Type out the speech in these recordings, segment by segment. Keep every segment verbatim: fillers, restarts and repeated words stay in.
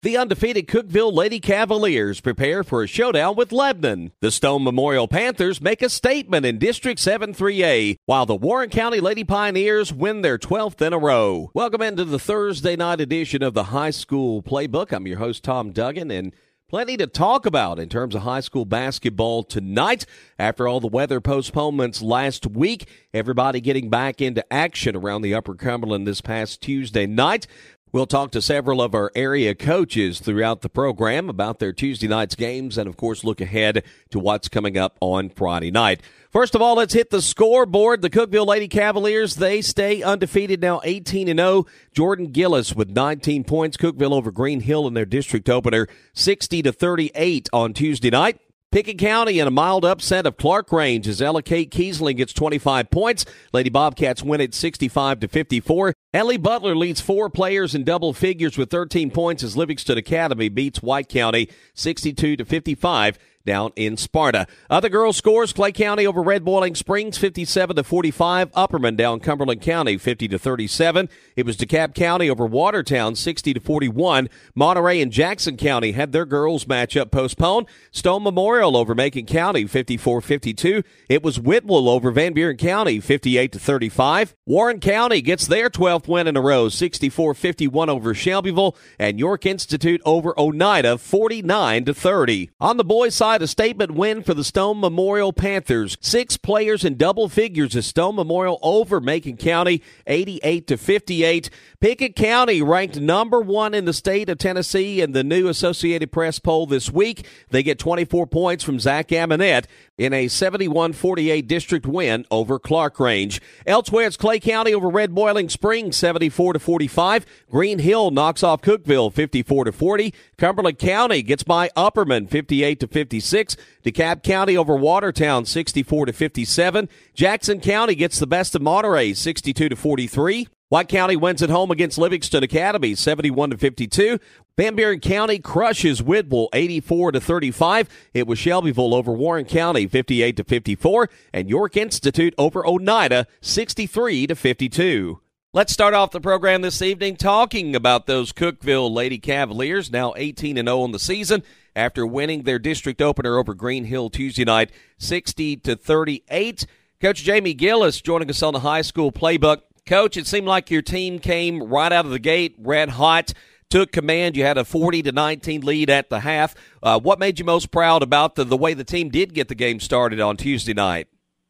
The undefeated Cookeville Lady Cavaliers prepare for a showdown with Lebanon. The Stone Memorial Panthers make a statement in District seven three A, while the Warren County Lady Pioneers win their twelfth in a row. Welcome into the Thursday night edition of the High School Playbook. I'm your host, Tom Duggan, and plenty to talk about in terms of high school basketball tonight. After all the weather postponements last week, everybody getting back into action around the Upper Cumberland this past Tuesday night. We'll talk to several of our area coaches throughout the program about their Tuesday night's games and, of course, look ahead to what's coming up on Friday night. First of all, let's hit the scoreboard. The Cookeville Lady Cavaliers, they stay undefeated now, eighteen and oh. Jordan Gillis with nineteen points. Cookeville over Green Hill in their district opener, sixty to thirty-eight on Tuesday night. Pickett County in a mild upset of Clark Range as Ella Kate Kiesling gets twenty-five points. Lady Bobcats win it sixty-five to fifty-four. Ellie Butler leads four players in double figures with thirteen points as Livingston Academy beats White County sixty-two to fifty-five. Down in Sparta. Other girls scores, Clay County over Red Boiling Springs, fifty-seven to forty-five. Upperman down Cumberland County, fifty to thirty-seven. It was DeKalb County over Watertown, sixty to forty-one. Monterey and Jackson County had their girls matchup postponed. Stone Memorial over Macon County, fifty-four fifty-two. It was Whitwell over Van Buren County, fifty-eight to thirty-five. Warren County gets their twelfth win in a row, sixty-four fifty-one over Shelbyville. And York Institute over Oneida, forty-nine to thirty. On the boys' side, a statement win for the Stone Memorial Panthers. Six players in double figures as Stone Memorial over Macon County, eighty-eight to fifty-eight. Pickett County ranked number one in the state of Tennessee in the new Associated Press poll this week. They get twenty-four points from Zach Aminette in a seventy-one forty-eight district win over Clark Range. Elsewhere, it's Clay County over Red Boiling Springs, seventy-four to forty-five. Green Hill knocks off Cookeville, fifty-four to forty. Cumberland County gets by Upperman, fifty-eight to fifty-six. DeKalb County over Watertown, sixty-four to fifty-seven. Jackson County gets the best of Monterey, sixty-two to forty-three. White County wins at home against Livingston Academy, seventy-one to fifty-two. Van Buren County crushes Whitwell, eighty-four to thirty-five. It was Shelbyville over Warren County, fifty-eight to fifty-four. And York Institute over Oneida, sixty-three to fifty-two. Let's start off the program this evening talking about those Cookeville Lady Cavaliers, now eighteen and oh on the season, after winning their district opener over Green Hill Tuesday night, sixty to thirty-eight. Coach Jamie Gillis joining us on the High School Playbook. Coach, it seemed like your team came right out of the gate, red hot, took command. You had a forty to nineteen lead at the half. Uh, what made you most proud about the, the way the team did get the game started on Tuesday night?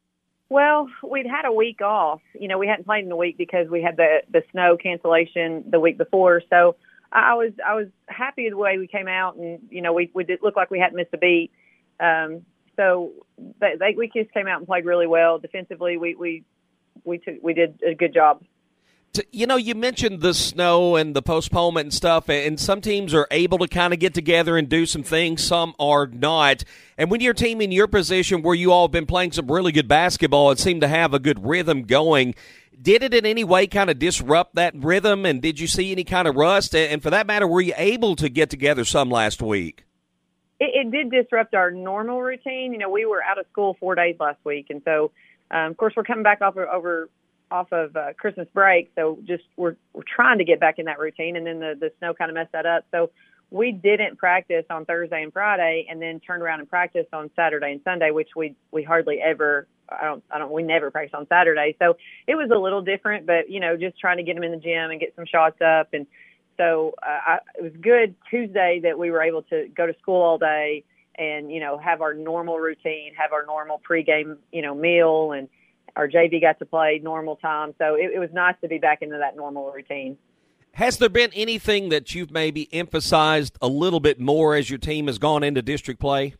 Well, we'd had a week off. You know, we hadn't played in a week because we had the, the snow cancellation the week before. So I was I was happy with the way we came out, and, you know, we, we did look like we hadn't missed a beat. Um, so they, they, we just came out and played really well. Defensively, we we we took we did a good job. You know, you mentioned the snow and the postponement and stuff, and some teams are able to kind of get together and do some things, some are not. And when your team in your position where you all have been playing some really good basketball and seem to have a good rhythm going, did it in any way kind of disrupt that rhythm, and did you see any kind of rust? And for that matter, were you able to get together some last week? It, it did disrupt our normal routine. You know, we were out of school four days last week, and so, um, of course, we're coming back off of, over – off of uh, Christmas break, so just we're we're trying to get back in that routine, and then the, the snow kind of messed that up. So we didn't practice on Thursday and Friday, and then turned around and practiced on Saturday and Sunday, which we we hardly ever. I don't I don't we never practice on Saturday, so it was a little different. But you know, just trying to get them in the gym and get some shots up, and so uh, I, it was good Tuesday that we were able to go to school all day and you know have our normal routine, have our normal pregame you know meal, and our J V got to play normal time, so it, it was nice to be back into that normal routine. Has there been anything that you've maybe emphasized a little bit more as your team has gone into district play?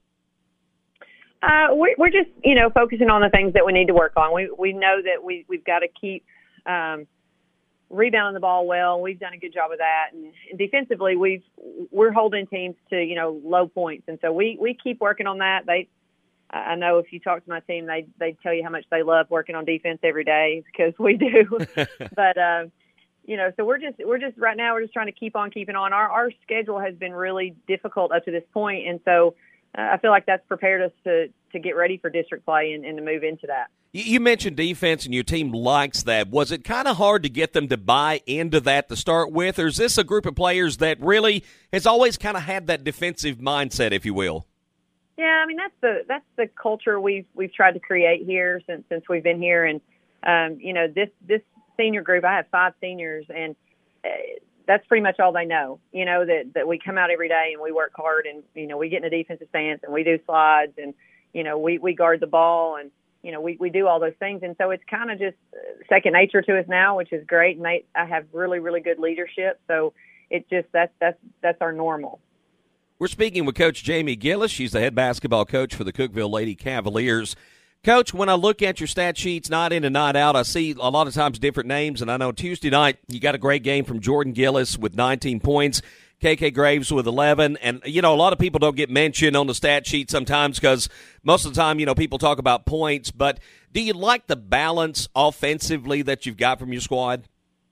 Uh, we're, we're just, you know, focusing on the things that we need to work on. We we know that we, we've got to keep um, rebounding the ball well. We've done a good job of that. And, and defensively, we've, we're holding teams to, you know, low points. And so we, we keep working on that. They I know if you talk to my team, they they tell you how much they love working on defense every day, because we do. but uh, you know, so we're just we're just right now we're just trying to keep on keeping on. Our our schedule has been really difficult up to this point, and so uh, I feel like that's prepared us to to get ready for district play and, and to move into that. You mentioned defense, and your team likes that. Was it kind of hard to get them to buy into that to start with, or is this a group of players that really has always kind of had that defensive mindset, if you will? Yeah, I mean that's the that's the culture we've we've tried to create here since since we've been here, and um, you know this this senior group. I have five seniors, and uh, that's pretty much all they know. You know that that we come out every day and we work hard, and you know we get in a defensive stance and we do slides, and you know we we guard the ball, and you know, we, we do all those things. And so it's kind of just second nature to us now, which is great. And they, I have really, really good leadership. So it just, that's, that's, that's our normal. We're speaking with Coach Jamie Gillis. She's the head basketball coach for the Cookeville Lady Cavaliers. Coach, when I look at your stat sheets, night in and night out, I see a lot of times different names. And I know Tuesday night, you got a great game from Jordan Gillis with nineteen points. K K Graves with eleven, and, you know, a lot of people don't get mentioned on the stat sheet sometimes because most of the time, you know, people talk about points, but do you like the balance offensively that you've got from your squad?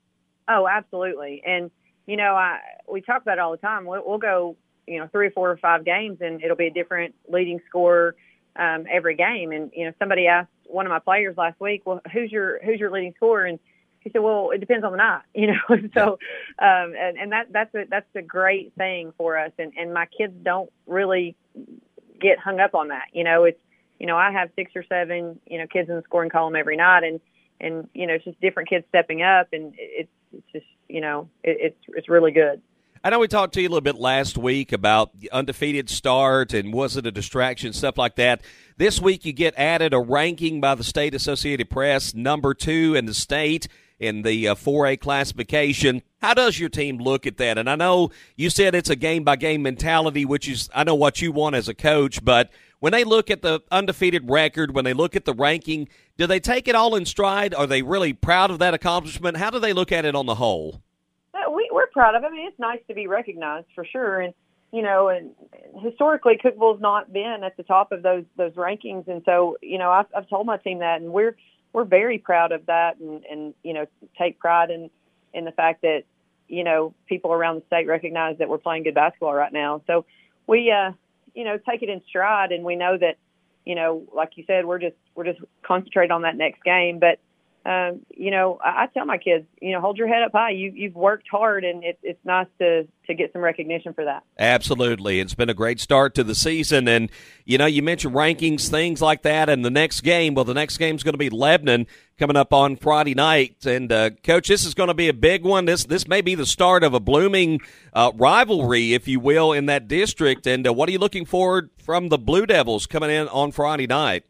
Oh, absolutely. And, you know, I we talk about it all the time. We'll, we'll go, you know, three or four or five games, and it'll be a different leading scorer um, every game. And, you know, somebody asked one of my players last week, well, who's your who's your leading scorer? And he said, well, it depends on the night, you know. so, um, and, and that that's a, that's a great thing for us. And, and my kids don't really get hung up on that. You know, it's, you know, I have six or seven, you know, kids in the scoring column every night, and, and, you know, it's just different kids stepping up, and it's, it's just, you know, it, it's, it's really good. I know we talked to you a little bit last week about the undefeated start and was it a distraction, stuff like that. This week you get added a ranking by the State Associated Press, number two in the state in the uh, four A classification. How does your team look at that? And I know you said it's a game-by-game mentality, which is, I know what you want as a coach, but when they look at the undefeated record, when they look at the ranking, do they take it all in stride? Are they really proud of that accomplishment? How do they look at it on the whole? Uh, we, we're proud of it. I mean, it's nice to be recognized for sure. And, you know, and historically Cookeville's not been at the top of those those rankings. And so, you know, I've, I've told my team that, and we're we're very proud of that, and, and you know, take pride in, in the fact that, you know, people around the state recognize that we're playing good basketball right now. So we, uh, you know, take it in stride, and we know that, you know, like you said, we're just we're just concentrated on that next game. But Um, you know, I, I tell my kids, you know, hold your head up high. You, you've worked hard, and it, it's nice to, to get some recognition for that. Absolutely. It's been a great start to the season. And, you know, you mentioned rankings, things like that. And the next game, well, the next game is going to be Lebanon coming up on Friday night. And, uh, Coach, this is going to be a big one. This this may be the start of a blooming uh, rivalry, if you will, in that district. And uh, what are you looking forward from the Blue Devils coming in on Friday night?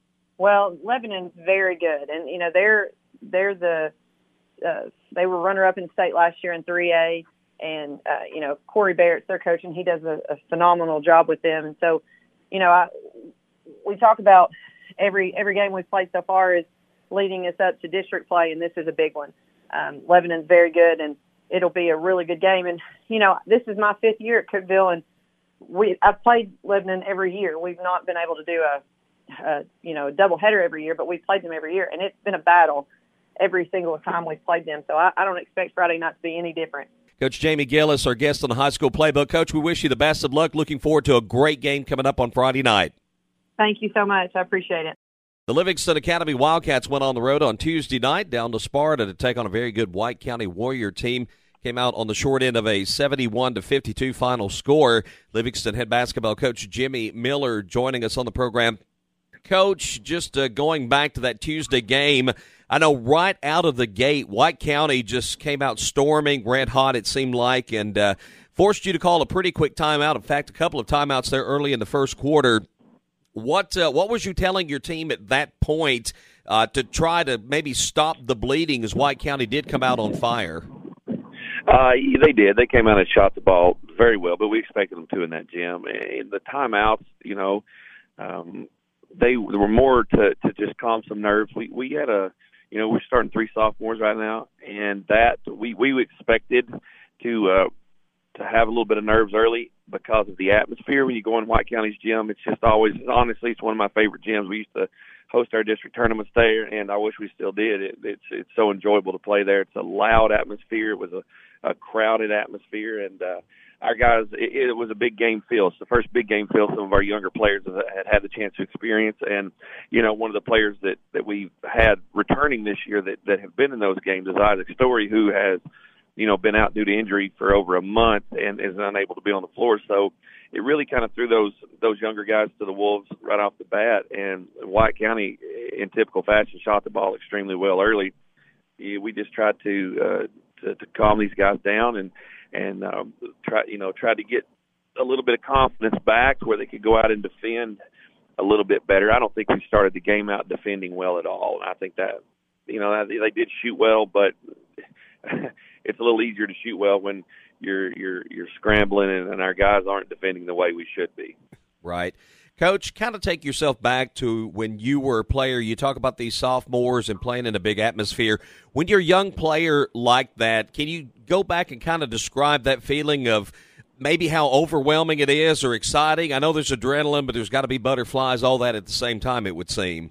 Well, Lebanon's very good, and you know they're they're the uh, they were runner up in state last year in three A, and uh, you know Corey Barrett's their coach, and he does a, a phenomenal job with them. And so, you know, I, we talk about every every game we've played so far is leading us up to district play, and this is a big one. Um, Lebanon's very good, and it'll be a really good game. And you know, this is my fifth year at Cookeville, and we I've played Lebanon every year. We've not been able to do a Uh, you know, a double header every year, but we've played them every year, and it's been a battle every single time we've played them. So I, I don't expect Friday night to be any different. Coach Jamie Gillis, our guest on the High School Playbook. Coach, we wish you the best of luck. Looking forward to a great game coming up on Friday night. Thank you so much. I appreciate it. The Livingston Academy Wildcats went on the road on Tuesday night down to Sparta to take on a very good White County Warrior team. Came out on the short end of a seventy-one to fifty-two final score. Livingston head basketball coach Jimmy Miller joining us on the program. Coach, just uh, going back to that Tuesday game, I know right out of the gate, White County just came out storming, red hot it seemed like, and uh, forced you to call a pretty quick timeout. In fact, a couple of timeouts there early in the first quarter. What uh, what was you telling your team at that point uh, to try to maybe stop the bleeding as White County did come out on fire? Uh, they did. They came out and shot the ball very well, but we expected them to in that gym. And the timeouts, you know, um, they were more to, to just calm some nerves. We we had a, you know, we're starting three sophomores right now, and that we, we expected to uh, to have a little bit of nerves early because of the atmosphere. When you go in White County's gym, it's just always, honestly, it's one of my favorite gyms. We used to host our district tournaments there, and I wish we still did. It, it's it's so enjoyable to play there. It's a loud atmosphere. It was a, a crowded atmosphere, and uh, our guys, it, it was a big game feel. It's the first big game feel some of our younger players have had, had the chance to experience. And, you know, one of the players that, that we've had returning this year that, that have been in those games is Isaac Story, who has, you know, been out due to injury for over a month and is unable to be on the floor. So it really kind of threw those those younger guys to the wolves right off the bat. And White County, in typical fashion, shot the ball extremely well early. We just tried to uh, to, to calm these guys down and and um, try you know try to get a little bit of confidence back where they could go out and defend a little bit better. I don't think we started the game out defending well at all. And I think that you know they did shoot well, but it's a little easier to shoot well when you're you're you're scrambling and, and our guys aren't defending the way we should be. Right. Coach, kind of take yourself back to when you were a player. You talk about these sophomores and playing in a big atmosphere. When you're a young player like that, can you go back and kind of describe that feeling of maybe how overwhelming it is or exciting? I know there's adrenaline, but there's got to be butterflies, all that at the same time, it would seem.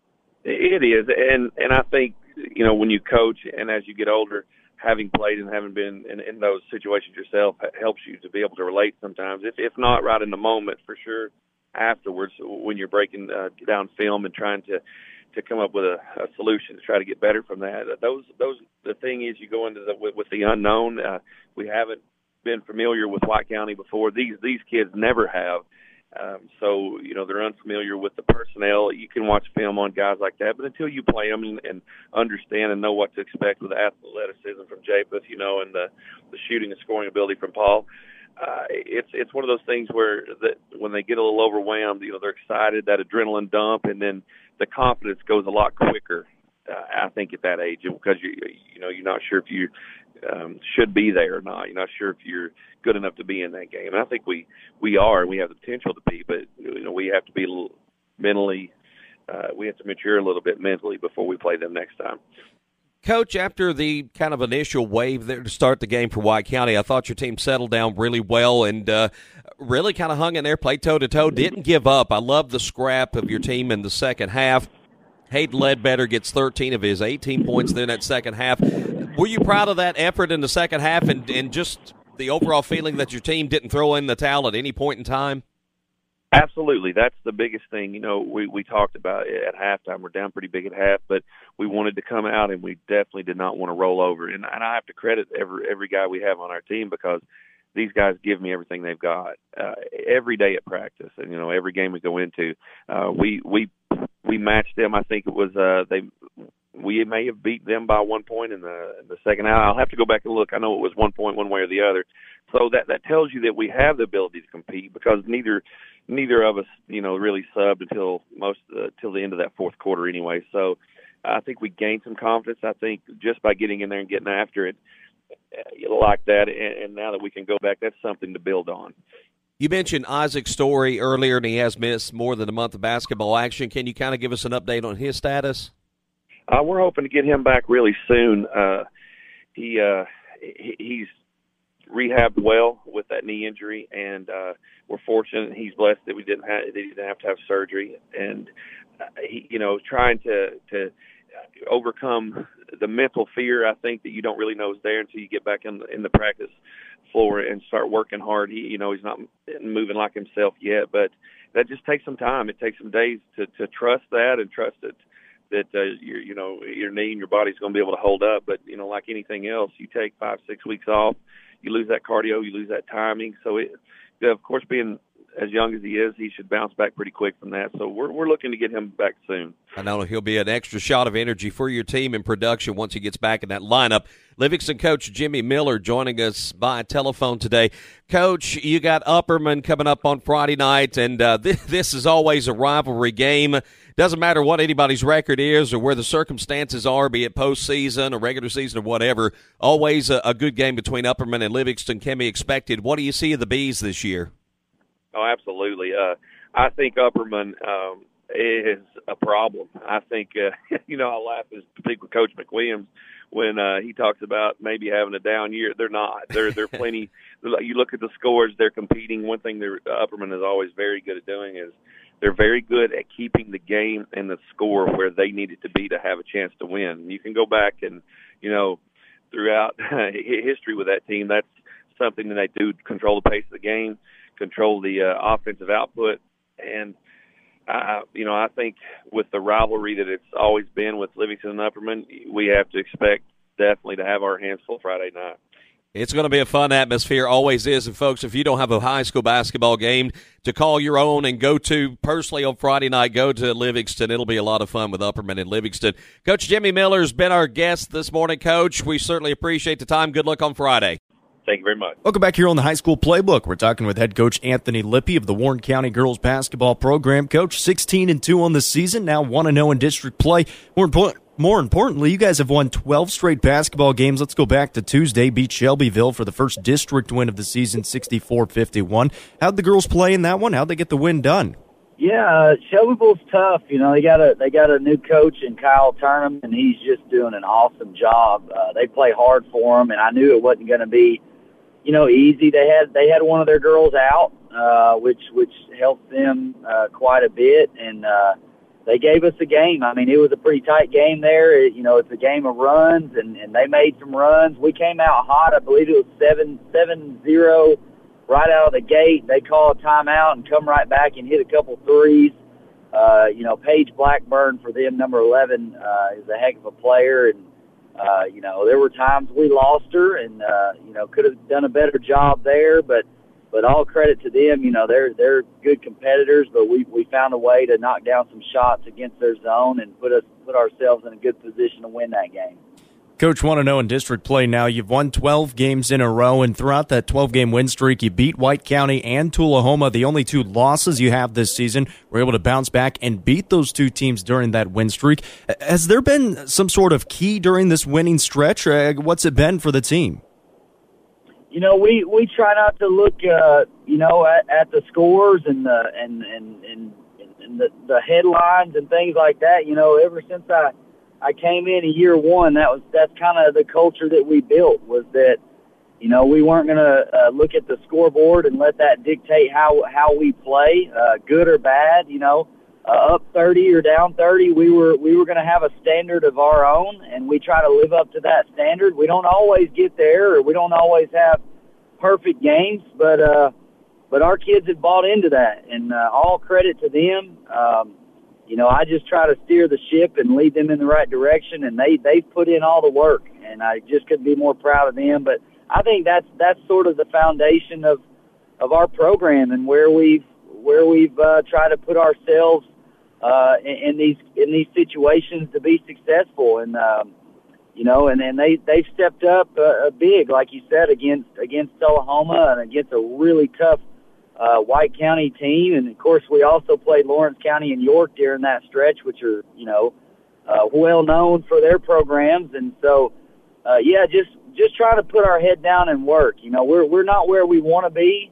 It is, and and I think, you know, when you coach and as you get older, having played and having been in, in those situations yourself helps you to be able to relate sometimes, if, if not right in the moment, for sure afterwards when you're breaking uh, down film and trying to, to come up with a, a solution to try to get better from that. Those, those, the thing is you go into the, with, with the unknown. Uh, we haven't been familiar with White County before. These, these kids never have. Um, so, you know, they're unfamiliar with the personnel. You can watch film on guys like that, but until you play them and, and understand and know what to expect with the athleticism from Japheth, you know, and the, the shooting and scoring ability from Paul, uh, it's it's one of those things where that when they get a little overwhelmed, you know, they're excited, that adrenaline dump, and then the confidence goes a lot quicker, uh, I think, at that age, because, you you know, you're not sure if you um, should be there or not. You're not sure if you're good enough to be in that game. And I think we, we are, and we have the potential to be, but, you know, we have to be a little mentally, uh, we have to mature a little bit mentally before we play them next time. Coach, after the kind of initial wave there to start the game for White County, I thought your team settled down really well and uh, really kind of hung in there, played toe-to-toe, didn't give up. I love the scrap of your team in the second half. Hayden Ledbetter gets thirteen of his eighteen points there in that second half. Were you proud of that effort in the second half and, and just the overall feeling that your team didn't throw in the towel at any point in time? Absolutely. That's the biggest thing. You know, we, we talked about it at halftime. We're down pretty big at half, but we wanted to come out, and we definitely did not want to roll over. And, and I have to credit every every guy we have on our team because these guys give me everything they've got uh, every day at practice. And, you know, every game we go into, uh, we we we matched them. I think it was uh, they we may have beat them by one point in the in the second half. I'll have to go back and look. I know it was one point one way or the other. So that that tells you that we have the ability to compete because neither – neither of us, you know, really subbed until most uh, till the end of that fourth quarter anyway. So I think we gained some confidence. I think just by getting in there and getting after it uh, like that, and, and now that we can go back, that's something to build on. You mentioned Isaac Story earlier, and he has missed more than a month of basketball action. Can you kind of give us an update on his status? Uh, we're hoping to get him back really soon. Uh, he uh, he he's rehabbed well with that knee injury, and uh, we're fortunate. He's blessed that we didn't have that he didn't have to have surgery, and uh, he, you know, trying to to overcome the mental fear. I think that you don't really know is there until you get back in the, in the practice floor and start working hard. He, you know, he's not moving like himself yet, but that just takes some time. It takes some days to to trust that and trust it. that uh, your you know your knee and your body's going to be able to hold up. But you know, like anything else, you take five six weeks off. You lose that cardio, you lose that timing. So, it, of course, being as young as he is, he should bounce back pretty quick from that. So we're we're looking to get him back soon. I know he'll be an extra shot of energy for your team in production once he gets back in that lineup. Livingston coach Jimmy Miller joining us by telephone today. Coach, you got Upperman coming up on Friday night, and uh, this, this is always a rivalry game. Doesn't matter what anybody's record is or where the circumstances are, be it postseason or regular season or whatever, always a, a good game between Upperman and Livingston can be expected. What do you see of the Bees this year? Oh, absolutely. Uh, I think Upperman um, is a problem. I think, uh, you know, I laugh and speak with Coach McWilliams when uh, he talks about maybe having a down year. They're not. They're they're plenty. You look at the scores, they're competing. One thing they're, Upperman is always very good at doing is they're very good at keeping the game and the score where they need it to be to have a chance to win. You can go back and, you know, throughout history with that team, that's something that they do control the pace of the game, control the uh, offensive output. And, I, you know, I think with the rivalry that it's always been with Livingston and Upperman, we have to expect definitely to have our hands full Friday night. It's going to be a fun atmosphere, always is. And, folks, if you don't have a high school basketball game to call your own and go to personally on Friday night, go to Livingston. It'll be a lot of fun with Upperman and Livingston. Coach Jimmy Miller's been our guest this morning, Coach. We certainly appreciate the time. Good luck on Friday. Thank you very much. Welcome back here on the High School Playbook. We're talking with head coach Anthony Lippy of the Warren County Girls Basketball Program. Coach, sixteen and two on the season, now one and oh in district play. More important. More importantly, you guys have won twelve straight basketball games. Let's go back to Tuesday, beat Shelbyville for the first district win of the season, sixty-four fifty-one. How'd the girls play in that one? How'd they get the win done? Yeah, uh, Shelbyville's tough. You know, they got a they got a new coach in Kyle Turnham, and he's just doing an awesome job. Uh, they play hard for him, and I knew it wasn't going to be, you know, easy. They had they had one of their girls out, uh, which which helped them uh, quite a bit, and uh, they gave us a game. I mean, it was a pretty tight game there. It, you know, it's a game of runs, and, and they made some runs. We came out hot. I believe it was seven seven zero right out of the gate. They called a timeout and come right back and hit a couple threes. Uh, you know, Paige Blackburn for them, number eleven, uh, is a heck of a player. And, uh, you know, there were times we lost her and, uh, you know, could have done a better job there, but But all credit to them, you know, they're they're good competitors, but we we found a way to knock down some shots against their zone and put us put ourselves in a good position to win that game. Coach, want to know in district play now, you've won twelve games in a row, and throughout that twelve-game win streak, you beat White County and Tullahoma, the only two losses you have this season. We're able to bounce back and beat those two teams during that win streak. Has there been some sort of key during this winning stretch? Or what's it been for the team? You know, we, we try not to look, uh, you know, at, at the scores and the and and, and, and the, the headlines and things like that. You know, ever since I, I came in in year one, that was that's kind of the culture that we built, was that, you know, we weren't going to uh, look at the scoreboard and let that dictate how how we play, uh, good or bad. You know, uh, up thirty or down thirty, we were we were going to have a standard of our own, and we try to live up to that standard. We don't always get there, or we don't always have perfect games, but uh, but our kids have bought into that, and uh, all credit to them. Um, you know, I just try to steer the ship and lead them in the right direction, and they they've put in all the work, and I just couldn't be more proud of them. But I think that's that's sort of the foundation of of our program and where we've where we've uh, tried to put ourselves uh, in, in these in these situations to be successful. And um, you know, and then they they've stepped up uh, big, like you said, against against Tullahoma and against a really tough uh, White County team. And of course, we also played Lawrence County and York during that stretch, which are, you know, uh, well known for their programs. And so, uh, yeah, just just try to put our head down and work. You know, we're we're not where we want to be,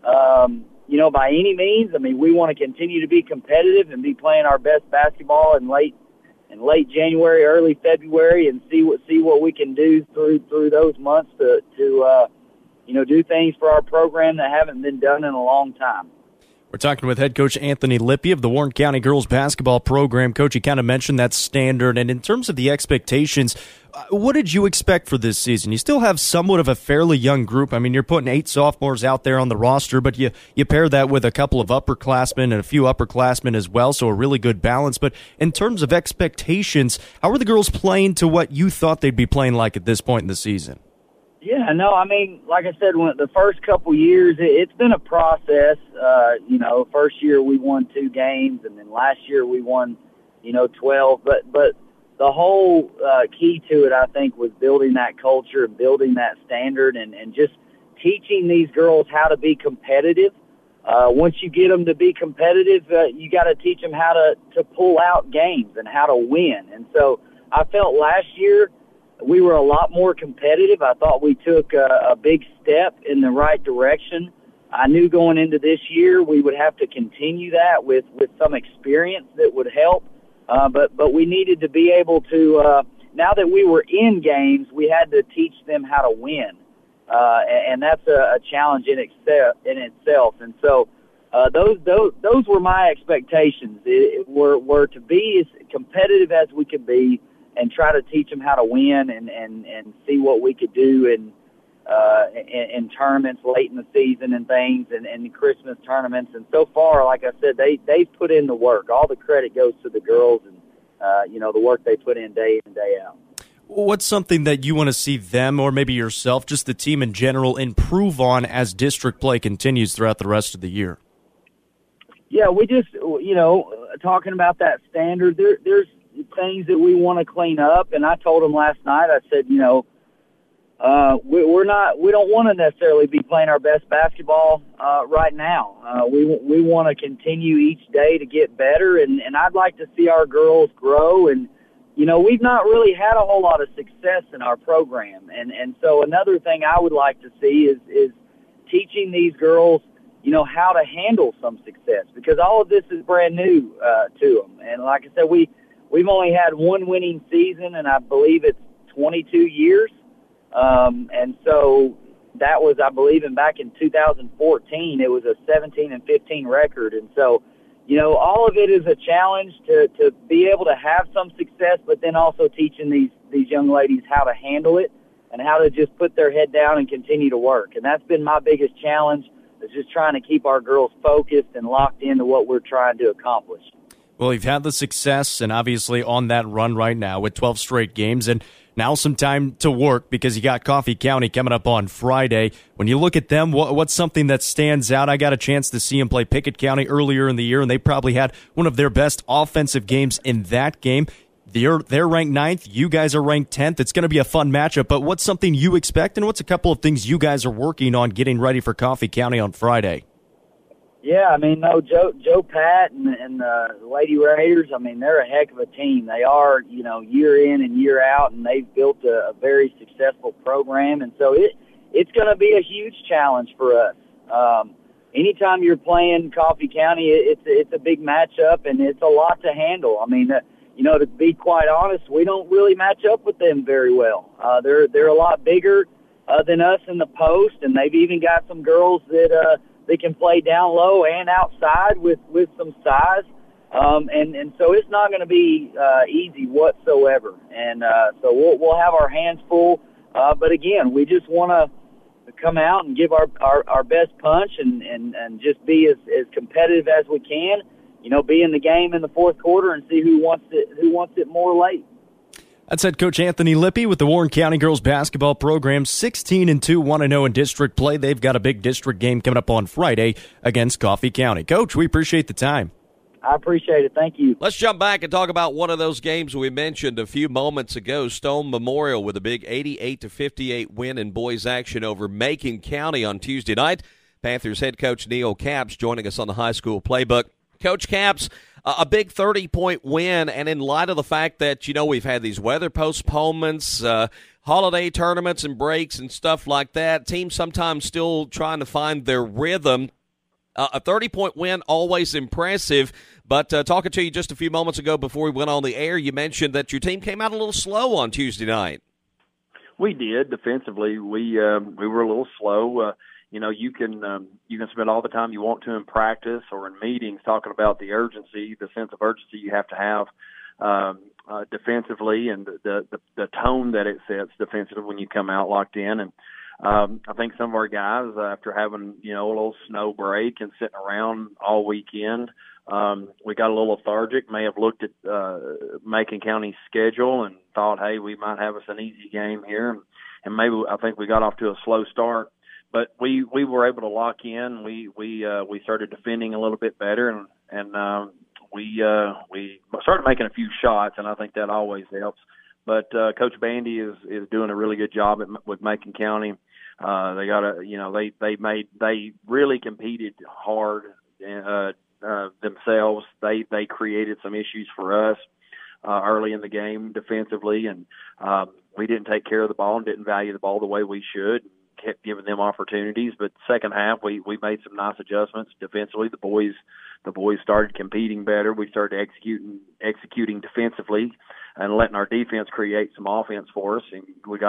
um, you know, by any means. I mean, we want to continue to be competitive and be playing our best basketball in late in late January, early February, and see what see what we can do through through those months to to uh, you know, do things for our program that haven't been done in a long time. We're talking with head coach Anthony Lippy of the Warren County Girls Basketball Program. Coach, you kind of mentioned that standard, and in terms of the expectations, uh, what did you expect for this season? You still have somewhat of a fairly young group. I mean, you're putting eight sophomores out there on the roster, but you, you pair that with a couple of upperclassmen and a few upperclassmen as well, so a really good balance. But in terms of expectations, how are the girls playing to what you thought they'd be playing like at this point in the season? Yeah, no, I mean, like I said, when the first couple years, it, it's been a process. Uh, you know, first year we won two games, and then last year we won, you know, twelve. But but the whole uh, key to it, I think, was building that culture and building that standard, and, and just teaching these girls how to be competitive. Uh, once you get them to be competitive, uh, you got to teach them how to, to pull out games and how to win. And so I felt last year we were a lot more competitive. I thought we took a, a big step in the right direction. I knew going into this year we would have to continue that with, with some experience that would help. Uh, but, but we needed to be able to, uh, now that we were in games, we had to teach them how to win. Uh, and, and that's a, a challenge in, excel, in itself. And so uh, those, those, those were my expectations. It, it were, were to be as competitive as we could be, and try to teach them how to win and, and, and see what we could do in, uh, in, in tournaments late in the season and things, and, and Christmas tournaments. And so far, like I said, they they've put in the work. All the credit goes to the girls, and uh, you know the work they put in day in day out. What's something that you want to see them, or maybe yourself, just the team in general, improve on as district play continues throughout the rest of the year? Yeah, we just, you know, talking about that standard, there, there's things that we want to clean up. And I told them last night, I said, you know, uh, we, we're not, we don't want to necessarily be playing our best basketball uh, right now. Uh, we we want to continue each day to get better, and, and I'd like to see our girls grow. And you know, we've not really had a whole lot of success in our program. And, and so another thing I would like to see is, is teaching these girls, you know, how to handle some success, because all of this is brand new uh, to them. And like I said, we, we've only had one winning season, and I believe it's twenty-two years. Um, and so that was, I believe, in back in two thousand fourteen, it was a seventeen and fifteen record. And so, you know, all of it is a challenge to, to be able to have some success, but then also teaching these, these young ladies how to handle it and how to just put their head down and continue to work. And that's been my biggest challenge, is just trying to keep our girls focused and locked into what we're trying to accomplish. Well, you've had the success and obviously on that run right now with twelve straight games, and now some time to work because you got Coffee County coming up on Friday. When you look at them, what, what's something that stands out? I got a chance to see them play Pickett County earlier in the year, and they probably had one of their best offensive games in that game. They're, they're ranked ninth. You guys are ranked tenth. It's going to be a fun matchup, but what's something you expect, and what's a couple of things you guys are working on getting ready for Coffee County on Friday? Yeah, I mean, no, Joe, Joe Pat and, and uh, the Lady Raiders, I mean, they're a heck of a team. They are, you know, year in and year out, and they've built a, a very successful program. And so it it's going to be a huge challenge for us. Um, anytime you're playing Coffee County, it, it's, it's a big matchup, and it's a lot to handle. I mean, uh, you know, to be quite honest, we don't really match up with them very well. Uh, they're, they're a lot bigger uh, than us in the post, and they've even got some girls that uh, – they can play down low and outside with, with some size. Um, and, and so it's not going to be uh, easy whatsoever. And uh, so we'll, we'll have our hands full. Uh, but, again, we just want to come out and give our, our, our best punch and, and, and just be as, as competitive as we can, you know, be in the game in the fourth quarter and see who wants it, who wants it more late. That's head coach Anthony Lippy with the Warren County girls basketball program, sixteen and two, one and oh in district play. They've got a big district game coming up on Friday against Coffee County. Coach, we appreciate the time. I appreciate it. Thank you. Let's jump back and talk about one of those games we mentioned a few moments ago. Stone Memorial with a big eighty-eight to fifty-eight win in boys action over Macon County on Tuesday night. Panthers head coach Neil Capps joining us on the high school playbook. Coach Capps, Uh, a big thirty-point win, and in light of the fact that, you know, we've had these weather postponements, uh, holiday tournaments and breaks and stuff like that, teams sometimes still trying to find their rhythm. Uh, a thirty-point win, always impressive, but uh, talking to you just a few moments ago before we went on the air, you mentioned that your team came out a little slow on Tuesday night. We did. Defensively, we um, we were a little slow. Uh, You know, you can um, you can spend all the time you want to in practice or in meetings talking about the urgency, the sense of urgency you have to have um, uh, defensively, and the, the the tone that it sets defensively when you come out locked in. And um, I think some of our guys, uh, after having you know a little snow break and sitting around all weekend, um, we got a little lethargic. May have looked at uh, Macon County's schedule and thought, hey, we might have us an easy game here, and maybe I think we got off to a slow start. But we, we were able to lock in. We we uh, we started defending a little bit better, and and um, we uh, we started making a few shots, and I think that always helps. But uh, Coach Bandy is, is doing a really good job at, with Macon County. Uh, they got a you know they they made they really competed hard uh, uh, themselves. They they created some issues for us uh, early in the game defensively, and um, we didn't take care of the ball and didn't value the ball the way we should. Kept giving them opportunities, but second half we we made some nice adjustments defensively. The boys the boys started competing better. We started executing executing defensively and letting our defense create some offense for us, and we got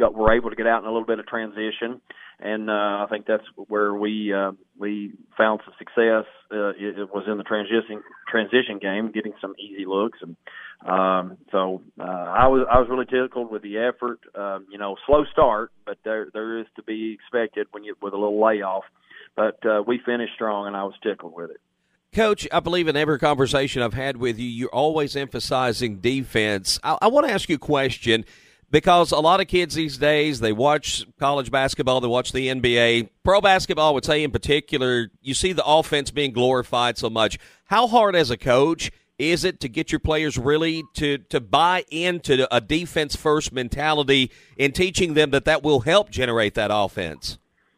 got we're able to get out in a little bit of transition, and uh, I think that's where we uh, we found some success. Uh, it, it was in the transition transition game, getting some easy looks, and um, so uh, I was I was really tickled with the effort. Um, you know, slow start, but there there is to be expected when you with a little layoff. But uh, we finished strong, and I was tickled with it. Coach, I believe in every conversation I've had with you, you're always emphasizing defense. I, I want to ask you a question because a lot of kids these days, they watch college basketball, they watch the N B A. Pro basketball, I would say in particular, you see the offense being glorified so much. How hard as a coach is it to get your players really to, to buy into a defense-first mentality in teaching them that that will help generate that offense?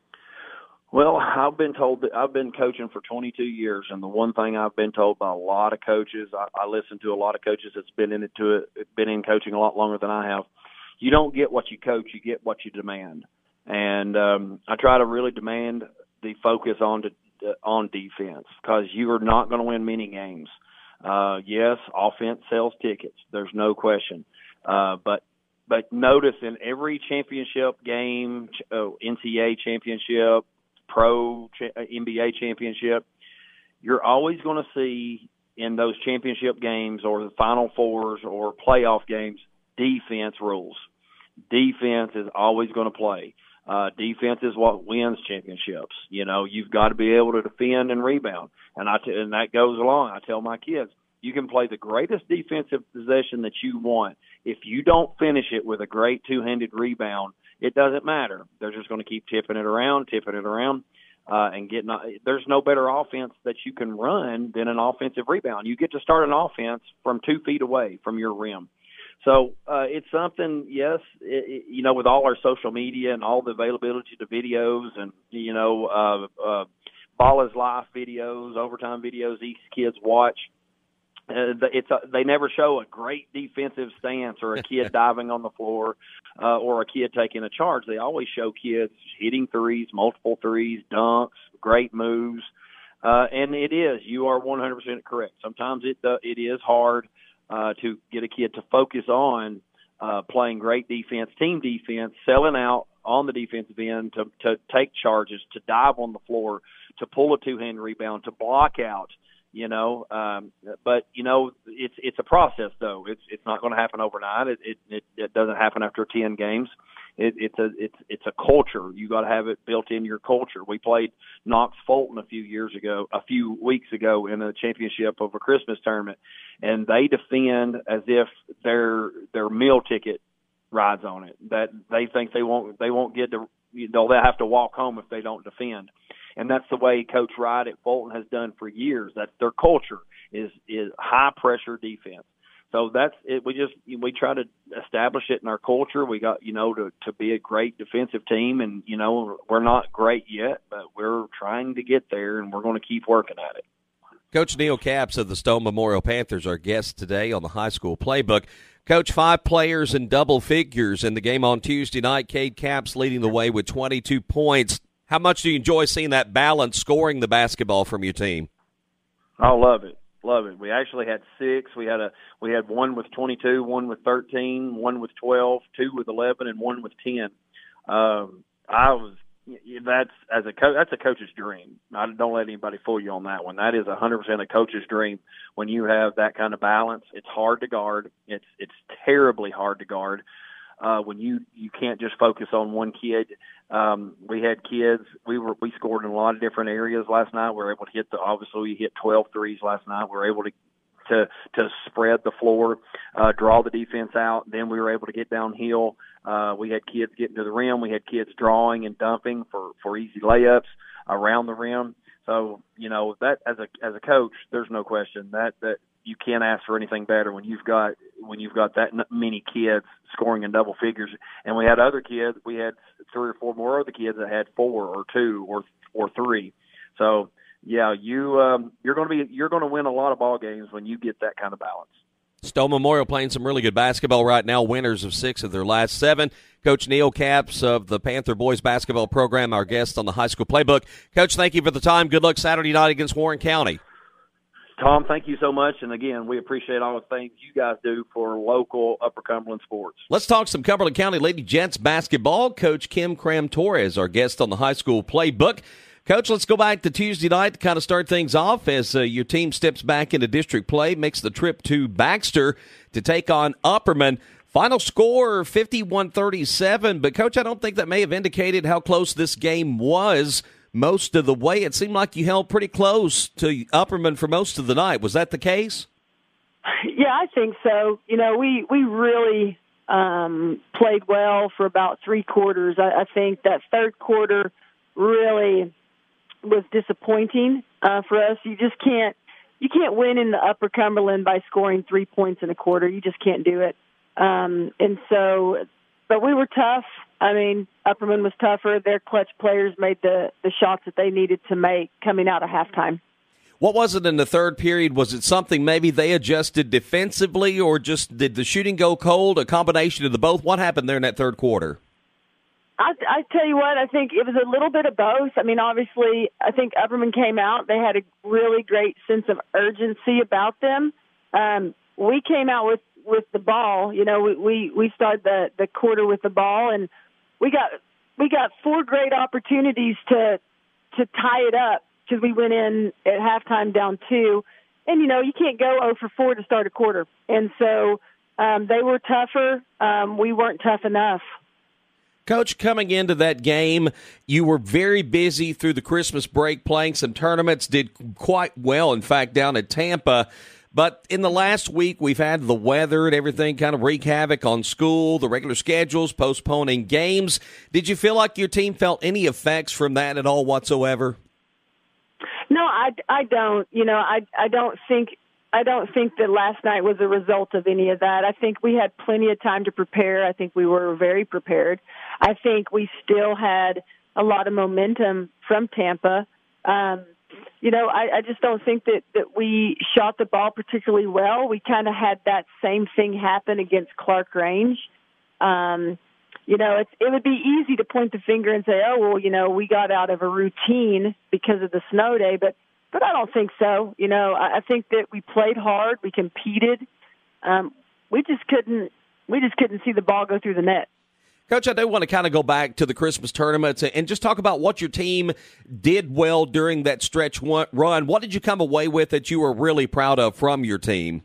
Well, I've been told that I've been coaching for twenty-two years, and the one thing I've been told by a lot of coaches, I, I listen to a lot of coaches that's been in it to it, been in coaching a lot longer than I have. You don't get what you coach; you get what you demand. And um, I try to really demand the focus on to, uh, on defense because you are not going to win many games. Uh, yes, offense sells tickets. There's no question. Uh, but but notice in every championship game, uh, N C double A championship, pro N B A championship, you're always going to see in those championship games or the Final Fours or playoff games, defense rules. Defense is always going to play. Uh, defense is what wins championships. You know, you've got to be able to defend and rebound. And I t- and that goes along. I tell my kids, you can play the greatest defensive possession that you want. If you don't finish it with a great two-handed rebound, it doesn't matter. They're just going to keep tipping it around, tipping it around, uh, and getting. There's no better offense that you can run than an offensive rebound. You get to start an offense from two feet away from your rim. So uh, it's something, yes, it, it, you know, with all our social media and all the availability to videos and, you know, uh, uh, Ball is Life videos, overtime videos these kids watch. Uh, it's a, they never show a great defensive stance or a kid diving on the floor uh, or a kid taking a charge. They always show kids hitting threes, multiple threes, dunks, great moves. Uh, and it is. You are one hundred percent correct. Sometimes it uh, it is hard uh, to get a kid to focus on uh, playing great defense, team defense, selling out on the defensive end, to, to take charges, to dive on the floor, to pull a two-hand rebound, to block out. You know, um, but you know, it's it's a process though. It's it's not going to happen overnight. It, it it it doesn't happen after ten games. It, it's a it's it's a culture. You got to have it built in your culture. We played Knox Fulton a few years ago, a few weeks ago in a championship of a Christmas tournament, and they defend as if their their meal ticket rides on it. That they think they won't they won't get to, you know, they'll have to walk home if they don't defend. And that's the way Coach Wright at Fulton has done for years. That's their culture is is high pressure defense. So that's it. We just we try to establish it in our culture. We got you know to to be a great defensive team, and you know we're not great yet, but we're trying to get there, and we're going to keep working at it. Coach Neil Capps of the Stone Memorial Panthers, our guest today on the High School Playbook. Coach, five players in double figures in the game on Tuesday night. Cade Capps leading the way with twenty-two points. How much do you enjoy seeing that balance scoring the basketball from your team? I love it. Love it. We actually had six. We had a we had one with twenty-two, one with thirteen, one with twelve, two with eleven, and one with ten. Um, I was that's as a coach. That's a coach's dream. I don't let anybody fool you on that one. That is a hundred percent a coach's dream. When you have that kind of balance, it's hard to guard. It's it's terribly hard to guard. Uh, when you, you can't just focus on one kid. Um, we had kids, we were, we scored in a lot of different areas last night. We were able to hit the, obviously we hit twelve threes last night. We were able to, to, to spread the floor, uh, draw the defense out. Then we were able to get downhill. Uh, we had kids getting to the rim. We had kids drawing and dumping for, for easy layups around the rim. So, you know, that as a, as a coach, there's no question that, that, you can't ask for anything better when you've got when you've got that many kids scoring in double figures. And we had other kids. We had three or four more other kids that had four or two or or three. So yeah, you um, you're going to be you're going to win a lot of ball games when you get that kind of balance. Stone Memorial playing some really good basketball right now. Winners of six of their last seven. Coach Neil Capps of the Panther boys basketball program, our guest on the High School Playbook. Coach, thank you for the time. Good luck Saturday night against Warren County. Tom, thank you so much. And, again, we appreciate all the things you guys do for local Upper Cumberland sports. Let's talk some Cumberland County Lady Jets basketball. Coach Kim Cram-Torres, our guest on the High School Playbook. Coach, let's go back to Tuesday night to kind of start things off as uh, your team steps back into district play, makes the trip to Baxter to take on Upperman. Final score, fifty-one thirty-seven. But, Coach, I don't think that may have indicated how close this game was most of the way. It seemed like you held pretty close to Upperman for most of the night. Was that the case? Yeah, I think so. You know, we, we really um, played well for about three quarters. I, I think that third quarter really was disappointing uh, for us. You just can't you can't win in the Upper Cumberland by scoring three points in a quarter. You just can't do it. Um, and so, but we were tough. I mean, Upperman was tougher. Their clutch players made the, the shots that they needed to make coming out of halftime. What was it in the third period? Was it something maybe they adjusted defensively, or just did the shooting go cold, a combination of the both? What happened there in that third quarter? I, I tell you what, I think it was a little bit of both. I mean, obviously, I think Upperman came out. They had a really great sense of urgency about them. Um, we came out with, with the ball. You know, we, we, we started the, the quarter with the ball, and we got we got four great opportunities to to tie it up because we went in at halftime down two. And, you know, you can't go oh for four to start a quarter. And so um, they were tougher. Um, we weren't tough enough. Coach, coming into that game, you were very busy through the Christmas break playing some tournaments, did quite well, in fact, down at Tampa. But in the last week, we've had the weather and everything kind of wreak havoc on school, the regular schedules, postponing games. Did you feel like your team felt any effects from that at all whatsoever? No, I, I don't. You know, I, I don't think I don't think that last night was a result of any of that. I think we had plenty of time to prepare. I think we were very prepared. I think we still had a lot of momentum from Tampa. Um, you know, I, I just don't think that, that we shot the ball particularly well. We kind of had that same thing happen against Clark Range. Um, you know, it's, it would be easy to point the finger and say, oh, well, you know, we got out of a routine because of the snow day, but But I don't think so. You know, I think that we played hard. We competed. Um, we just couldn't. We just couldn't see the ball go through the net. Coach, I do want to kind of go back to the Christmas tournaments and just talk about what your team did well during that stretch run. What did you come away with that you were really proud of from your team?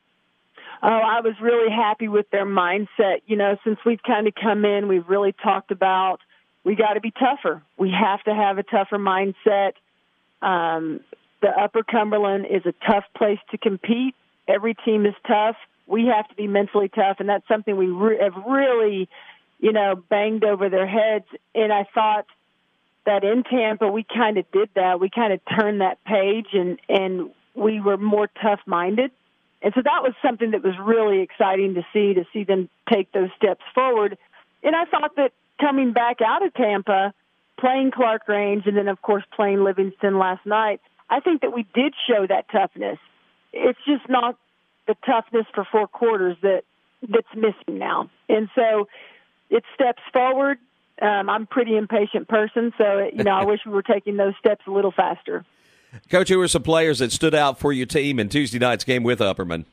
Oh, I was really happy with their mindset. You know, since we've kind of come in, we've really talked about we got to be tougher. We have to have a tougher mindset. Um, the Upper Cumberland is a tough place to compete. Every team is tough. We have to be mentally tough, and that's something we re- have really, you know, banged over their heads. And I thought that in Tampa, we kind of did that. We kind of turned that page, and, and we were more tough-minded. And so that was something that was really exciting to see, to see them take those steps forward. And I thought that coming back out of Tampa, playing Clark Range, and then, of course, playing Livingston last night, I think that we did show that toughness. It's just not the toughness for four quarters that that's missing now. And so it steps forward. Um, I'm a pretty impatient person, so, you know, I wish we were taking those steps a little faster. Coach, who were some players that stood out for your team in Tuesday night's game with Upperman?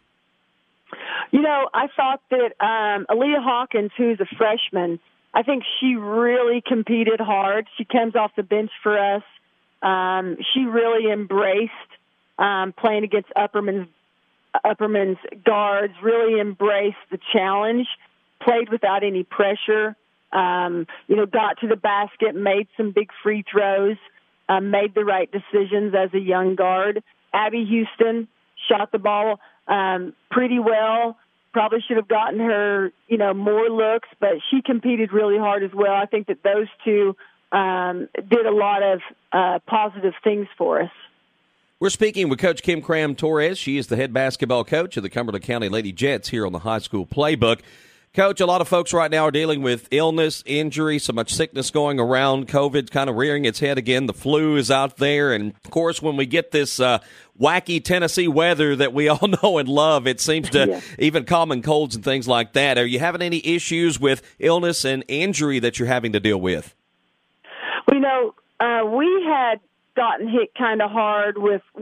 You know, I thought that um, Aaliyah Hawkins, who's a freshman, I think she really competed hard. She comes off the bench for us. Um, she really embraced um, playing against Upperman's, Upperman's guards, really embraced the challenge, played without any pressure, um, you know, got to the basket, made some big free throws, uh, made the right decisions as a young guard. Abby Houston shot the ball um, pretty well. Probably should have gotten her, you know, more looks, but she competed really hard as well. I think that those two um, did a lot of uh, positive things for us. We're speaking with Coach Kim Cram-Torres. She is the head basketball coach of the Cumberland County Lady Jets here on the High School Playbook. Coach, a lot of folks right now are dealing with illness, injury, so much sickness going around. COVID's kind of rearing its head again. The flu is out there. And, of course, when we get this uh, wacky Tennessee weather that we all know and love, it seems to yeah. even common colds and things like that. Are you having any issues with illness and injury that you're having to deal with? Well, you know, uh, we had gotten hit kind of hard with, with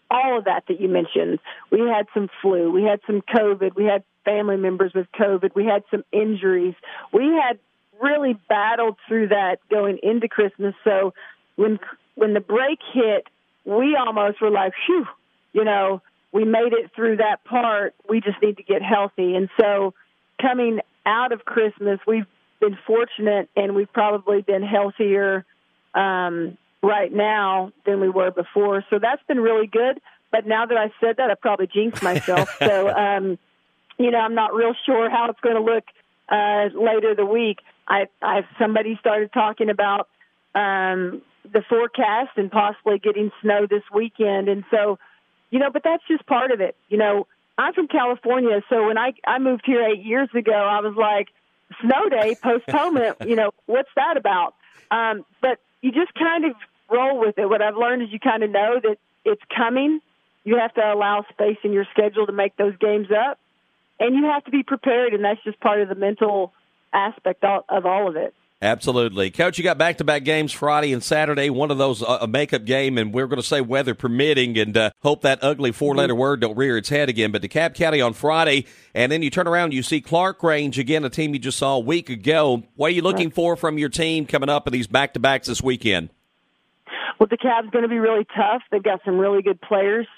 all of that that you mentioned. We had some flu. We had some COVID. We had family members with COVID. We had some injuries. We had really battled through that going into Christmas. So when when the break hit, we almost were like, phew, you know, we made it through that part. We just need to get healthy. And so coming out of Christmas, we've been fortunate, and we've probably been healthier um, right now than we were before. So that's been really good. But now that I said that, I probably jinxed myself. so, um, you know, I'm not real sure how it's going to look uh, later the week. I, I somebody started talking about um, the forecast and possibly getting snow this weekend. And so, you know, but that's just part of it. You know, I'm from California, so when I, I moved here eight years ago, I was like, snow day, postponement, you know, what's that about? Um, but you just kind of roll with it. What I've learned is you kind of know that it's coming. You have to allow space in your schedule to make those games up, and you have to be prepared, and that's just part of the mental aspect of all of it. Absolutely. Coach, you got back-to-back games Friday and Saturday, one of those uh, a makeup game, and we're going to say weather permitting, and uh, hope that ugly four-letter mm-hmm. word don't rear its head again. But DeKalb County on Friday, and then you turn around and you see Clarkrange, again, a team you just saw a week ago. What are you looking for from your team coming up in these back-to-backs this weekend? Well, DeKalb's going to be really tough. They've got some really good players.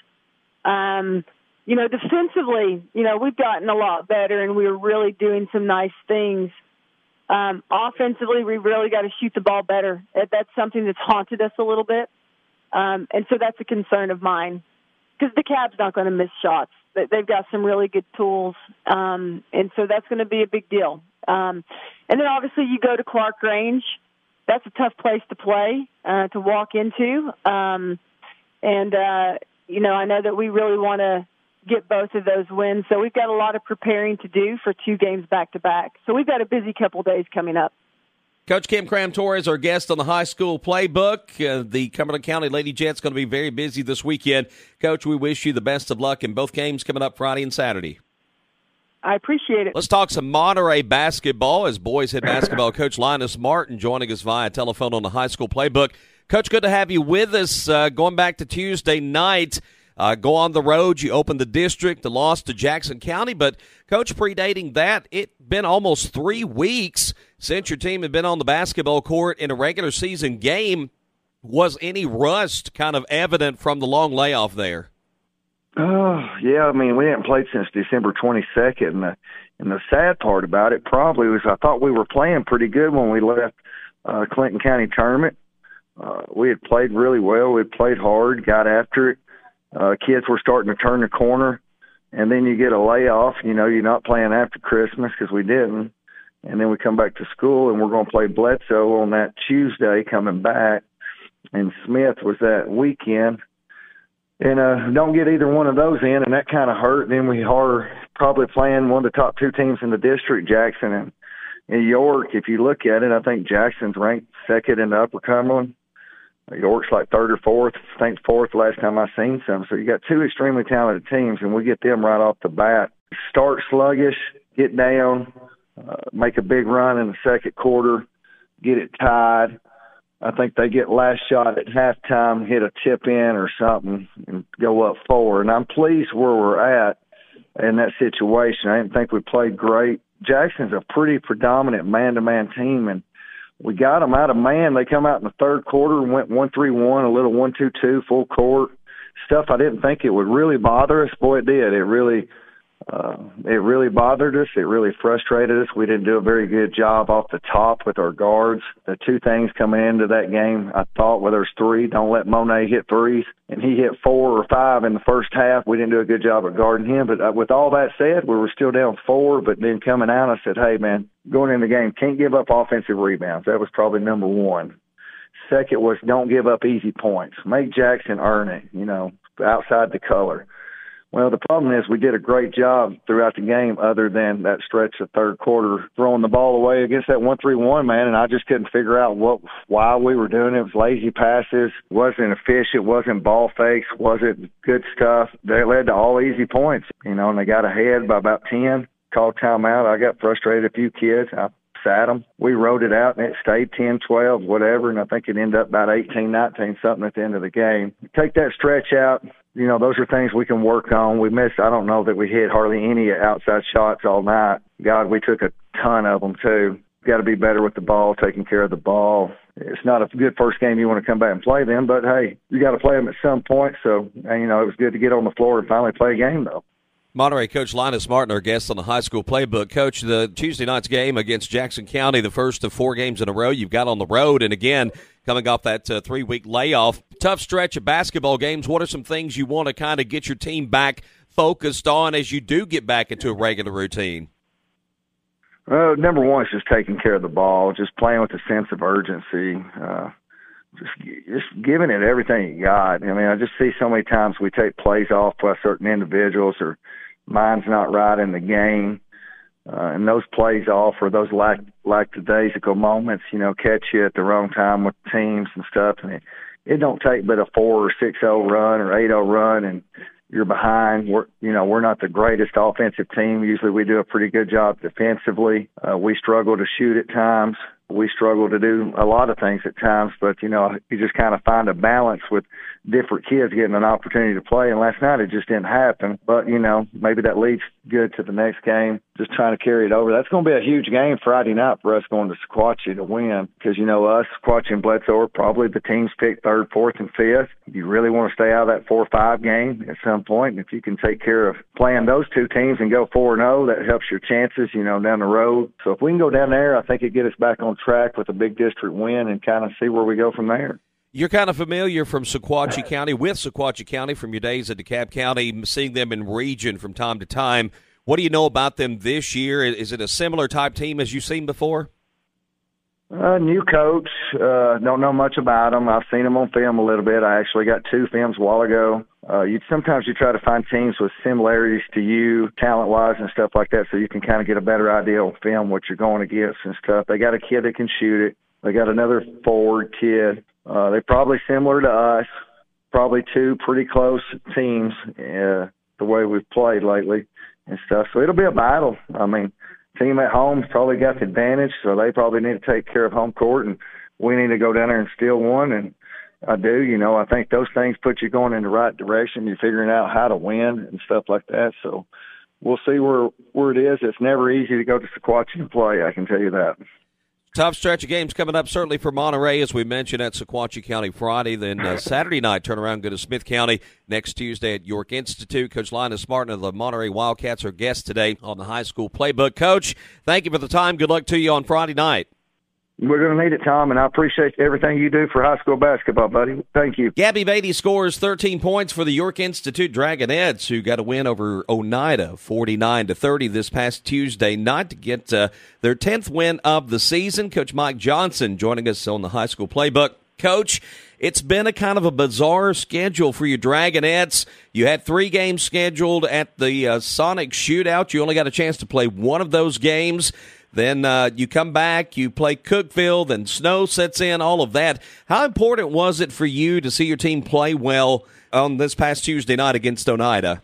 Um, you know, defensively, you know, we've gotten a lot better, and we're really doing some nice things. Um, offensively, we really got to shoot the ball better. That's something that's haunted us a little bit. Um, and so that's a concern of mine because DeKalb's not going to miss shots. They've got some really good tools. Um, and so that's going to be a big deal. Um, and then obviously you go to Clarkrange. That's a tough place to play, uh, to walk into. Um, and, uh, you know, I know that we really want to get both of those wins. So we've got a lot of preparing to do for two games back-to-back. So we've got a busy couple days coming up. Coach Kim Cram-Torres, our guest on the high school playbook. Uh, the Cumberland County Lady Jets going to be very busy this weekend. Coach, we wish you the best of luck in both games coming up Friday and Saturday. I appreciate it. Let's talk some Monterey basketball as boys head basketball coach Linus Martin joining us via telephone on the high school playbook. Coach, good to have you with us. Uh, going back to Tuesday night, Uh, go on the road, you open the district, the loss to Jackson County. But, Coach, predating that, it's been almost three weeks since your team had been on the basketball court in a regular season game. Was any rust kind of evident from the long layoff there? Oh, yeah. I mean, we hadn't played since December twenty-second. And the, and the sad part about it probably was I thought we were playing pretty good when we left uh, Clinton County tournament. Uh, we had played really well. We had played hard, got after it. Uh, kids were starting to turn the corner, and then you get a layoff. You know, you're not playing after Christmas because we didn't. And then we come back to school, and we're going to play Bledsoe on that Tuesday coming back. And Smith was that weekend. And uh, don't get either one of those in, and that kind of hurt. And then we are probably playing one of the top two teams in the district, Jackson and, and York. If you look at it, I think Jackson's ranked second in the Upper Cumberland. York's like third or fourth, I think fourth last time I seen some. So you got two extremely talented teams, and we get them right off the bat. Start sluggish, get down, uh, make a big run in the second quarter, get it tied. I think they get last shot at halftime, hit a tip in or something, and go up four. And I'm pleased where we're at in that situation. I didn't think we played great. Jackson's a pretty predominant man-to-man team, and we got them out of man. They come out in the third quarter and went one three one, a little one two two, full court. Stuff I didn't think it would really bother us. Boy, it did. It really uh, it really bothered us. It really frustrated us. We didn't do a very good job off the top with our guards. The two things coming into that game, I thought, well, there's three. Don't let Monet hit threes. And he hit four or five in the first half. We didn't do a good job of guarding him. But uh, with all that said, we were still down four. But then coming out, I said, hey, man, going in the game, can't give up offensive rebounds. That was probably number one. Second was don't give up easy points. Make Jackson earn it, you know, outside the color. Well, the problem is we did a great job throughout the game other than that stretch of third quarter, throwing the ball away against that one three one, man, and I just couldn't figure out what why we were doing it. It was lazy passes, wasn't efficient, wasn't ball fakes, wasn't good stuff. That led to all easy points, you know, and they got ahead by about ten, called timeout. I got frustrated, a few kids. I sat them. We rode it out, and it stayed ten, twelve, whatever, and I think it ended up about eighteen, nineteen, something at the end of the game. Take that stretch out, you know, those are things we can work on. We missed, I don't know that we hit hardly any outside shots all night. God, we took a ton of them too. Got to be better with the ball, taking care of the ball. It's not a good first game you want to come back and play them, but hey, you got to play them at some point. So, and, you know, it was good to get on the floor and finally play a game though. Monterey coach Linus Martin, our guest on the High School Playbook. Coach, the Tuesday night's game against Jackson County, the first of four games in a row you've got on the road, and again, coming off that uh, three-week layoff. Tough stretch of basketball games. What are some things you want to kind of get your team back focused on as you do get back into a regular routine? Uh, number one is just taking care of the ball, just playing with a sense of urgency, uh, just just giving it everything you got. I mean, I just see so many times we take plays off by certain individuals or mind's not right in the game. Uh, and those plays off or those lack, lackadaisical moments, you know, catch you at the wrong time with teams and stuff. And it, it don't take but a four or six oh run or eight oh run and you're behind. We're, you know, we're not the greatest offensive team. Usually we do a pretty good job defensively. Uh, we struggle to shoot at times. We struggle to do a lot of things at times, but, you know, you just kind of find a balance with different kids getting an opportunity to play. And last night it just didn't happen. But, you know, maybe that leads good to the next game, just trying to carry it over. That's going to be a huge game Friday night for us going to Sequatchie to win because, you know, us, Sequatchie and Bledsoe are probably the teams picked third, fourth, and fifth. You really want to stay out of that four five game at some point. And if you can take care of playing those two teams and go four and oh, that helps your chances, you know, down the road. So if we can go down there, I think it get us back on track with a big district win and kind of see where we go from there. You're kind of familiar from Sequatchie County, with Sequatchie County from your days at DeKalb County, seeing them in region from time to time. What do you know about them this year? Is it a similar type team as you've seen before? Uh, new coach. Uh, don't know much about them. I've seen them on film a little bit. I actually got two films a while ago. Uh, you sometimes you try to find teams with similarities to you, talent-wise and stuff like that, so you can kind of get a better idea on film what you're going against and stuff. They got a kid that can shoot it. They got another forward kid. Uh, they're probably similar to us. Probably two pretty close teams. Uh, the way we've played lately and stuff. So it'll be a battle. I mean, team at home's probably got the advantage, so they probably need to take care of home court, and we need to go down there and steal one. And I do, you know, I think those things put you going in the right direction. You're figuring out how to win and stuff like that. So we'll see where where it is. It's never easy to go to Sequatchie and play, I can tell you that. Tough stretch of games coming up, certainly for Monterey, as we mentioned, at Sequatchie County Friday. Then uh, Saturday night, turn around, go to Smith County. Next Tuesday at York Institute. Coach Linus Martin of the Monterey Wildcats are guest today on the High School Playbook. Coach, thank you for the time. Good luck to you on Friday night. We're going to need it, Tom, and I appreciate everything you do for high school basketball, buddy. Thank you. Gabby Beatty scores thirteen points for the York Institute Dragonettes, who got a win over Oneida, forty-nine to thirty this past Tuesday night to get uh, their tenth win of the season. Coach Mike Johnson joining us on the High School Playbook. Coach, it's been a kind of a bizarre schedule for you Dragonettes. You had three games scheduled at the uh, Sonic Shootout. You only got a chance to play one of those games. Then uh, you come back, you play Cookeville, then snow sets in, all of that. How important was it for you to see your team play well on this past Tuesday night against Oneida?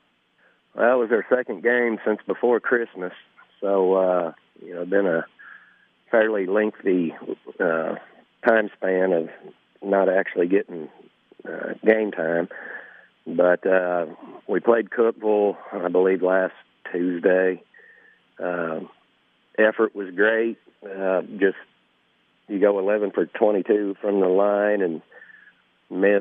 Well, it was our second game since before Christmas, so, uh, you know, been a fairly lengthy uh, time span of not actually getting uh, game time. But uh, we played Cookeville, I believe, last Tuesday. Uh, effort was great. Uh, just you go eleven for twenty-two from the line and miss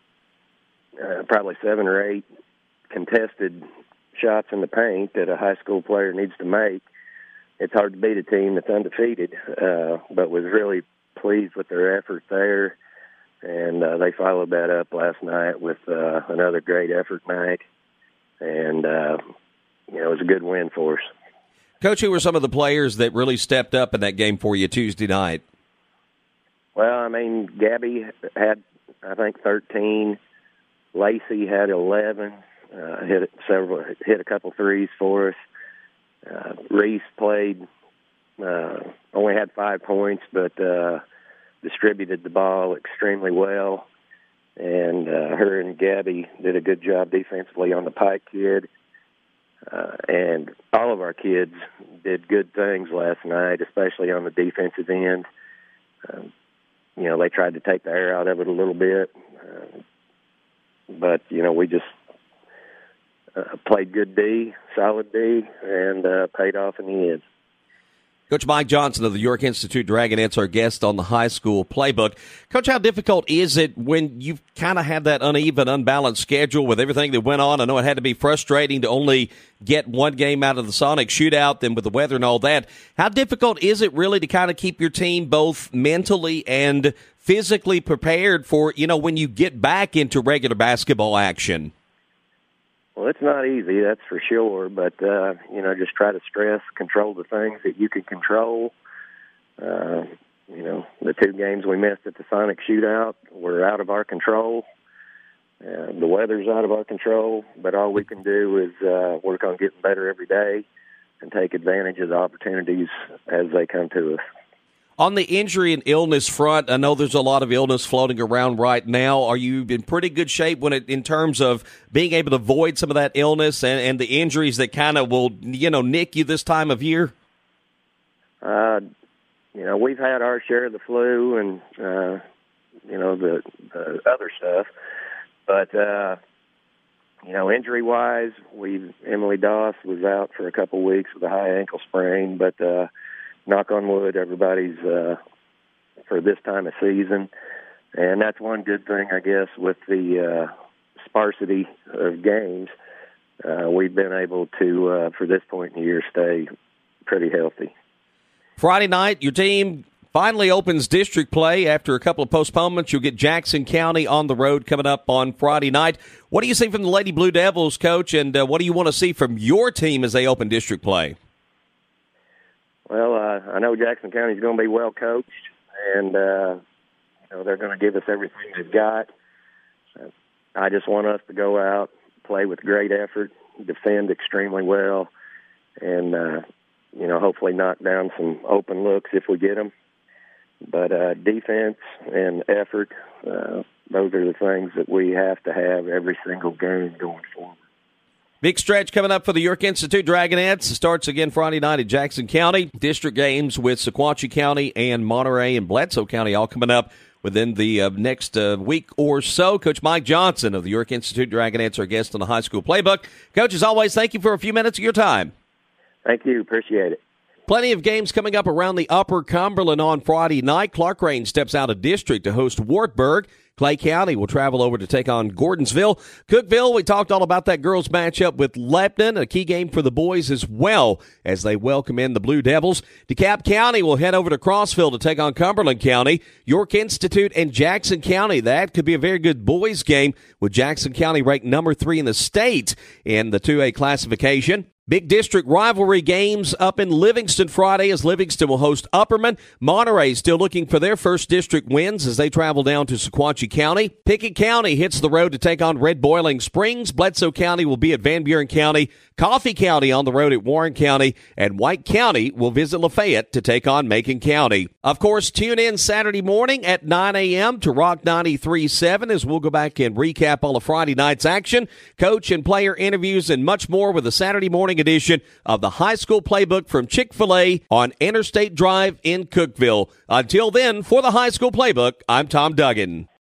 uh, probably seven or eight contested shots in the paint that a high school player needs to make. It's hard to beat a team that's undefeated, uh, but was really pleased with their effort there. And uh, they followed that up last night with uh, another great effort night. And, uh, you know, it was a good win for us. Coach, who were some of the players that really stepped up in that game for you Tuesday night? Well, I mean, Gabby had, I think, thirteen. Lacey had eleven. Uh, hit several, hit a couple threes for us. Uh, Reese played, uh, only had five points, but uh, distributed the ball extremely well. And uh, her and Gabby did a good job defensively on the Pike kid. Uh, and all of our kids did good things last night, especially on the defensive end. Um, you know, they tried to take the air out of it a little bit. Uh, but, you know, we just uh, played good D, solid D, and uh, paid off in the end. Coach Mike Johnson of the York Institute Dragonettes, our guest on the high school playbook. Coach, how difficult is it when you've kind of had that uneven, unbalanced schedule with everything that went on? I know it had to be frustrating to only get one game out of the Sonic shootout, then with the weather and all that. How difficult is it really to kind of keep your team both mentally and physically prepared for, you know, when you get back into regular basketball action? Well, it's not easy, that's for sure, but, uh, you know, just try to stress, control the things that you can control. Uh, you know, the two games we missed at the Sonic shootout were out of our control. Uh, the weather's out of our control, but all we can do is uh, work on getting better every day and take advantage of the opportunities as they come to us. On the injury and illness front, I know there's a lot of illness floating around right now. Are you in pretty good shape when it, in terms of being able to avoid some of that illness and, and the injuries that kind of will, you know, nick you this time of year? Uh, you know, we've had our share of the flu and, uh, you know, the, the other stuff. But, uh, you know, injury-wise, we Emily Doss was out for a couple weeks with a high ankle sprain, but uh, knock on wood, everybody's uh, for this time of season. And that's one good thing, I guess, with the uh, sparsity of games. Uh, we've been able to, uh, for this point in the year, stay pretty healthy. Friday night, your team finally opens district play after a couple of postponements. You'll get Jackson County on the road coming up on Friday night. What do you see from the Lady Blue Devils, Coach, and uh, what do you want to see from your team as they open district play? Well, uh, I know Jackson County is going to be well coached, and uh, you know, they're going to give us everything they've got. Uh, I just want us to go out, play with great effort, defend extremely well, and uh, you know, hopefully knock down some open looks if we get them. But uh, defense and effort, uh, those are the things that we have to have every single game going forward. Big stretch coming up for the York Institute Dragonettes. It starts again Friday night at Jackson County. District games with Sequatchie County and Monterey and Bledsoe County all coming up within the uh, next uh, week or so. Coach Mike Johnson of the York Institute Dragonettes, our guest on the high school playbook. Coach, as always, thank you for a few minutes of your time. Thank you. Appreciate it. Plenty of games coming up around the Upper Cumberland on Friday night. Clark Range steps out of district to host Wartburg. Clay County will travel over to take on Gordonsville. Cookeville, we talked all about that girls matchup with Lebanon, a key game for the boys as well as they welcome in the Blue Devils. DeKalb County will head over to Crossville to take on Cumberland County. York Institute and Jackson County, that could be a very good boys game with Jackson County ranked number three in the state in the two A classification. Big district rivalry games up in Livingston Friday as Livingston will host Upperman. Monterey still looking for their first district wins as they travel down to Sequatchie County. Pickett County hits the road to take on Red Boiling Springs. Bledsoe County will be at Van Buren County. Coffee County on the road at Warren County. And White County will visit Lafayette to take on Macon County. Of course, tune in Saturday morning at nine a.m. to Rock ninety-three point seven as we'll go back and recap all of Friday night's action, coach and player interviews, and much more with the Saturday morning edition of the High School Playbook from Chick-fil-A on Interstate Drive in Cookeville. Until then, for the High School Playbook, I'm Tom Duggan.